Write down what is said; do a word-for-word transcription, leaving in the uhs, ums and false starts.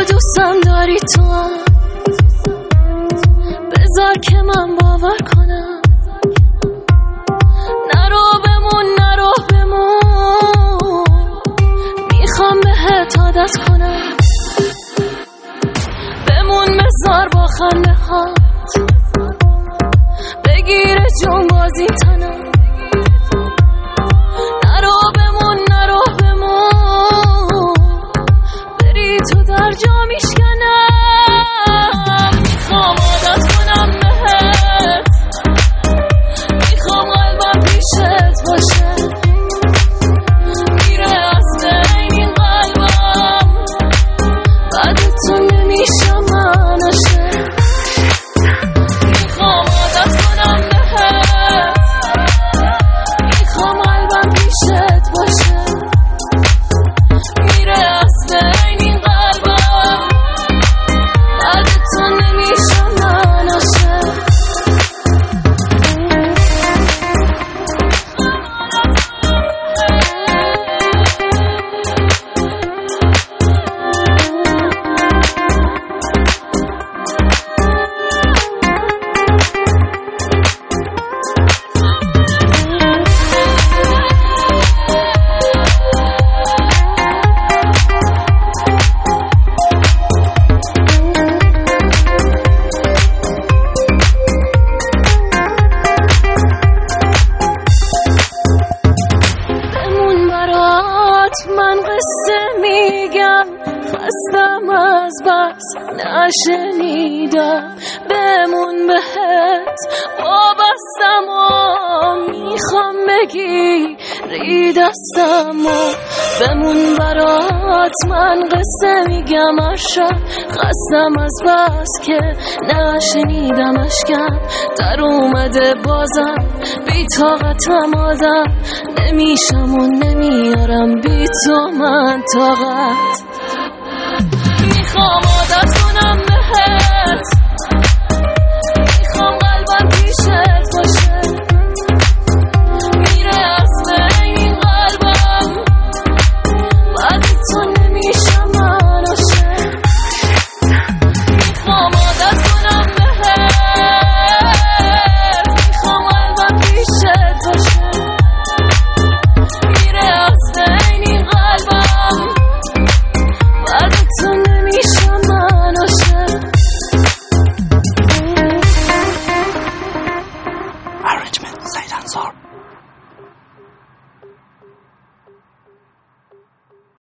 دوستم داری تو هم، بذار که من باور کنم. نرو بمون نرو بمون، میخوام بهت عادت کنم. بمون بذار با خنده هات بگیره جون بازی تنم. نرو بمون نرو بمون، بری تو در جا میشکنم. میخوام عادت کنم بهت، میخوام قلبم پیشت باشه. میره از بین این قلبم، بعد تو نمیشم منشه. میخوام عادت کنم بهت، میخوام قلبم پیشت باشه. میره از بین این قلبم، بعد تو نمیشم منشه. من قصه میگم، خستم از بس نشنیدم. بمون بهت وابستم و میخوام بگی ری دستم و بمون برات. من قصه میگم اشا، خستم از بس که نشنیدم. اشکم در اومده بازم، بی طاقتم آدم. نمیشم و نمیارم بی تو من طاقت. میخوام عادت کنم بهت،